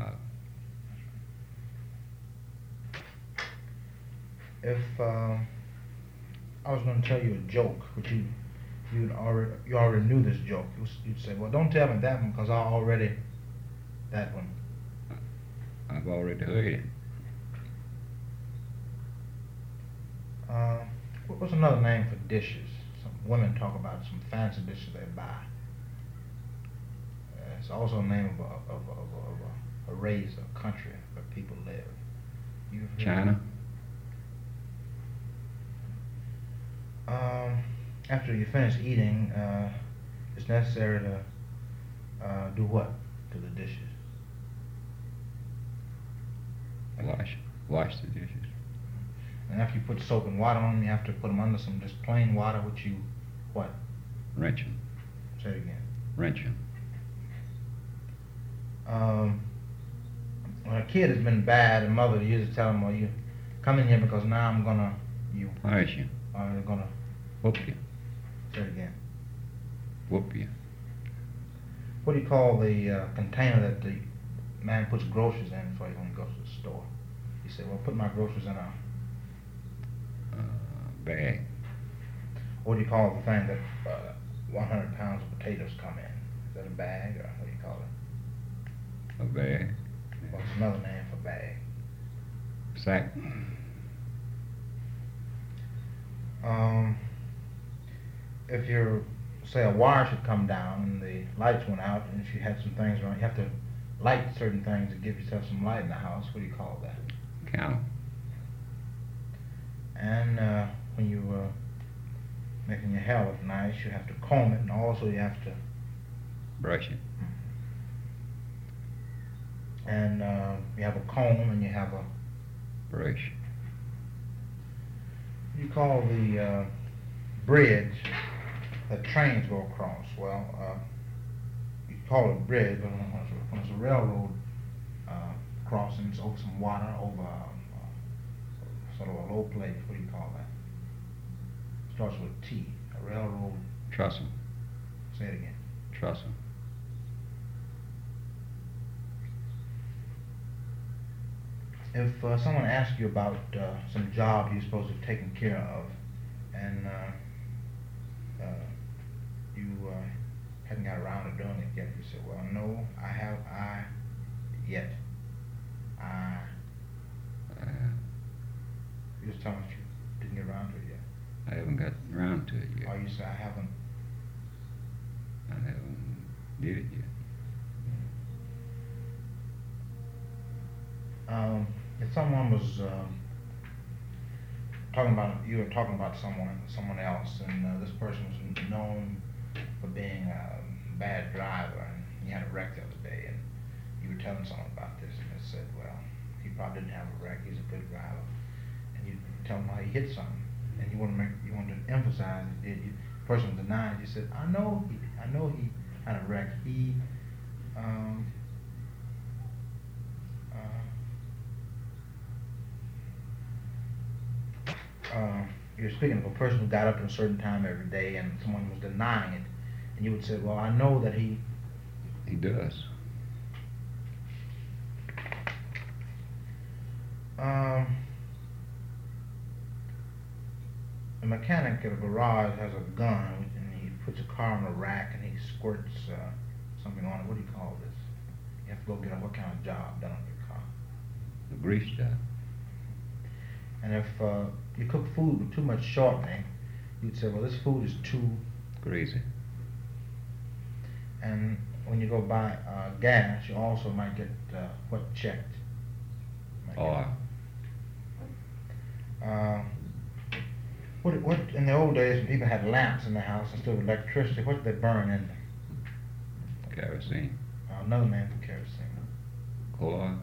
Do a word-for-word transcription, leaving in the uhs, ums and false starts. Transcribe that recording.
job. If uh, I was going to tell you a joke, but you you already you already knew this joke, you'd say, "Well, don't tell me that one because I already that one." I've already heard it. Uh, what- what's another name for dishes? Some women talk about some fancy dishes they buy. Uh, it's also a name of a, of, a- of, a- of a, a race, a country where people live. You've heard China. Um, after you finish eating, uh, it's necessary to uh, do what to the dishes? Wash. Wash the dishes. And after you put soap and water on them, you have to put them under some just plain water, which you, what? Rinse them. Say it again. Rinse them. Um, when a kid has been bad, the mother usually tell him, well, you come in here because now I'm gonna, you Punish you. are gonna, Whoop you. say it again. Whoop you. What do you call the uh, container that the man puts groceries in for you when he goes to the store? He said, well, put my groceries in a, Uh, bag. what do you call the thing that uh, one hundred pounds of potatoes come in? Is that a bag, or what do you call it? A bag. What's another name for bag? Sack. Um, if you're, say a wire should come down and the lights went out, and if you had some things around, you have to light certain things to give yourself some light in the house. What do you call that? Count. And uh, when you uh, making your hair look nice, you have to comb it, and also you have to Brush it. and uh, you have a comb and you have a, Brush. you call the uh, bridge that trains go across. Well, uh, you call it a bridge, but when it's a, when it's a railroad uh, crossing, it's over some water, over um, uh, sort of a low place. What do you call that? Starts with a T. A railroad. Trestle. Say it again. Trestle. If uh, someone asks you about uh, some job you're supposed to have taken care of, and uh, uh, you uh, hadn't got around to doing it yet, you say, "Well, no, I have, I yet, I." Uh, You just tell me you didn't get around to it yet. I haven't got around to it yet. Or you say, "I haven't." I haven't did it yet. Um, if someone was um, talking about, you were talking about someone, someone else, and uh, this person was known for being a bad driver, and he had a wreck the other day, and you were telling someone about this, and they said, well, he probably didn't have a wreck, he's a good driver, and you tell him how he hit something, and you want to make, you want to emphasize it. You, the person denied. You said, I know, he, I know he had a wreck. He, um, Uh, you're speaking of a person who got up at a certain time every day and someone was denying it, and you would say, well, I know that he... He does. Um, a mechanic at a garage has a gun, and he puts a car on a rack and he squirts uh, something on it. What do you call this? You have to go get a, what kind of job done on your car? The grease job. And if uh, you cook food with too much shortening, you'd say, well, this food is too... Greasy. And when you go buy uh, gas, you also might get uh, what checked? Might get- Oil. Uh, what, what, in the old days when people had lamps in the house instead of electricity, what did they burn in them? Kerosene. Uh, another name for kerosene. Coal oil.